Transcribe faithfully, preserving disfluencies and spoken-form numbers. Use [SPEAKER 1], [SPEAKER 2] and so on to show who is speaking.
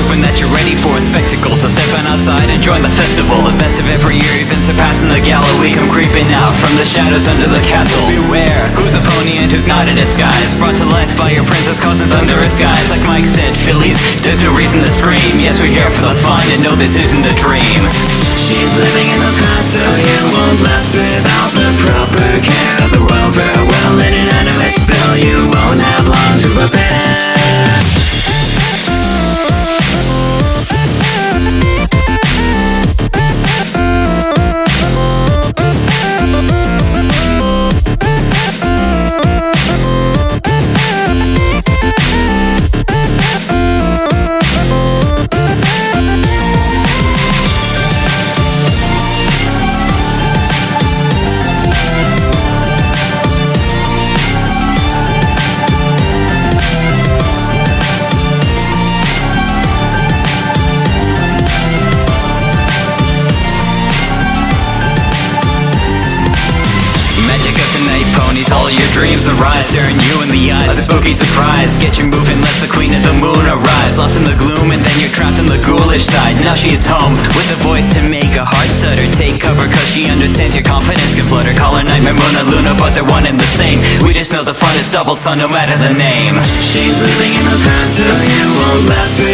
[SPEAKER 1] hoping that you're ready for a spectacle. So step on outside and join the festival. The best of every year, even surpassing the Galilee. Come creeping out from the shadows under the castle. Beware, who's a pony and who's not in disguise. Brought to life by your princess causing thunderous skies. Like Mike said, Phillies, there's no reason to scream. Yes, we're here for the fun and no, this isn't a dream. She's living in the past, so you won't last without the proper care of the royal farewell. In an animate spell, you won't have long to prepare. All your dreams arise, staring you in the eyes. A spooky surprise, get you moving lest the queen of the moon arrives. Lost in the gloom and then you're trapped on the ghoulish side. Now she's home with a voice to make a heart stutter. Take cover cause she understands your confidence can flutter. Call her Nightmare Moon or Luna, but they're one and the same. We just know the fun is doubled, so no matter the name. She's living in the past, so you won't last.